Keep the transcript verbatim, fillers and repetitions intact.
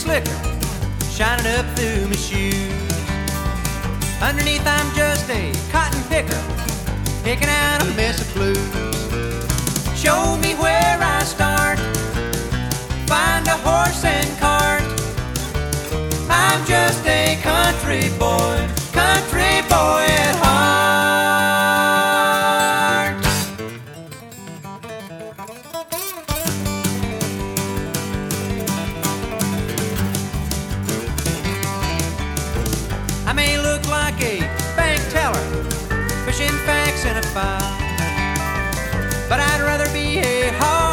slicker shining up through my shoes. Underneath I'm just a cotton picker, picking out a mess of blues. Show me where I start, find a horse and cart. I'm just a country boy, country boy at heart. I may look like a bank teller, pushing facts in a file, but I'd rather be a hard